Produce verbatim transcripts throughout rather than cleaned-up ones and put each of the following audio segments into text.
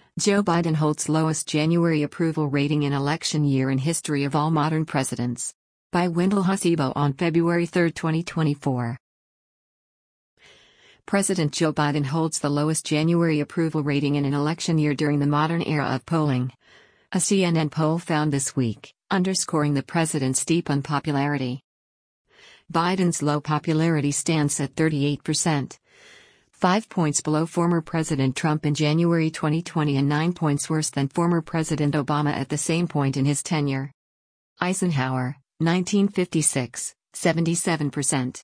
Joe Biden holds lowest January approval rating in election year in history of all modern presidents. By Wendell Hasibo on February third, twenty twenty-four. President Joe Biden holds the lowest January approval rating in an election year during the modern era of polling. A C N N poll found this week, underscoring the president's steep unpopularity. Biden's low popularity stands at thirty-eight percent. Five points below former President Trump in January twenty twenty and nine points worse than former President Obama at the same point in his tenure. Eisenhower, nineteen fifty-six, seventy-seven percent.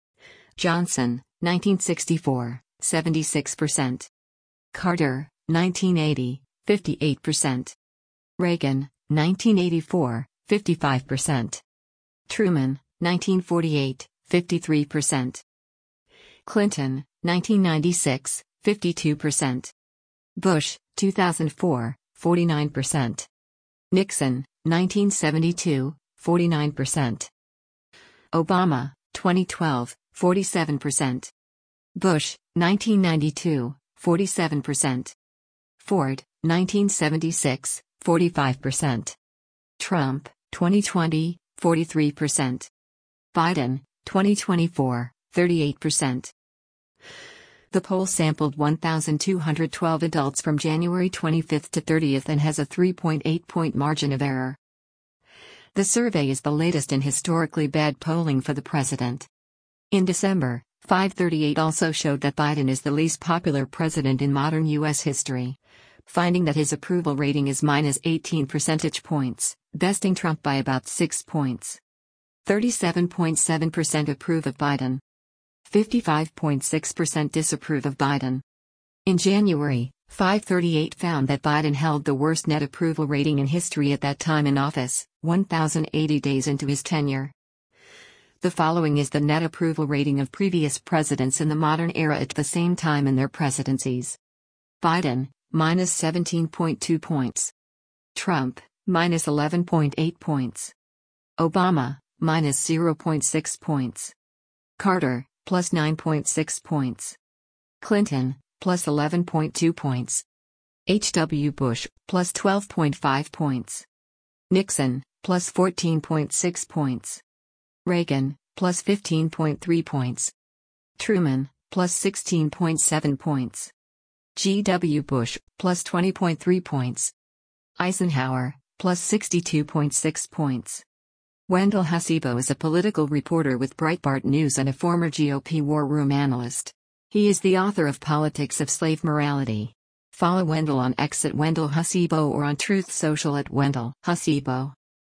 Johnson, nineteen sixty-four, seventy-six percent. Carter, nineteen eighty, fifty-eight percent. Reagan, nineteen eighty-four, fifty-five percent. Truman, nineteen forty-eight, fifty-three percent. Clinton, nineteen ninety-six, fifty-two percent. Bush, two thousand four, forty-nine percent. Nixon, nineteen seventy-two, forty-nine percent. Obama, twenty twelve, forty-seven percent. Bush, nineteen ninety-two, forty-seven percent. Ford, nineteen seventy-six, forty-five percent. Trump, twenty twenty, forty-three percent. Biden, twenty twenty-four, thirty-eight percent. The poll sampled one thousand two hundred twelve adults from January twenty-fifth to thirtieth and has a three point eight point margin of error. The survey is the latest in historically bad polling for the president. In December, five thirty-eight also showed that Biden is the least popular president in modern U S history, finding that his approval rating is minus eighteen percentage points, besting Trump by about six points. thirty-seven point seven percent approve of Biden. fifty-five point six percent disapprove of Biden. In January, five thirty-eight found that Biden held the worst net approval rating in history at that time in office, one thousand eighty days into his tenure. The following is the net approval rating of previous presidents in the modern era at the same time in their presidencies. Biden, minus seventeen point two points. Trump, minus eleven point eight points. Obama, minus zero point six points. Carter, plus nine point six points. Clinton, plus eleven point two points. H W Bush, plus twelve point five points. Nixon, plus fourteen point six points. Reagan, plus fifteen point three points. Truman, plus sixteen point seven points. G W Bush, plus twenty point three points. Eisenhower, plus sixty-two point six points. Wendell Hasibo is a political reporter with Breitbart News and a former G O P war room analyst. He is the author of Politics of Slave Morality. Follow Wendell on X at Wendell Hasibo or on Truth Social at Wendell Hasibo.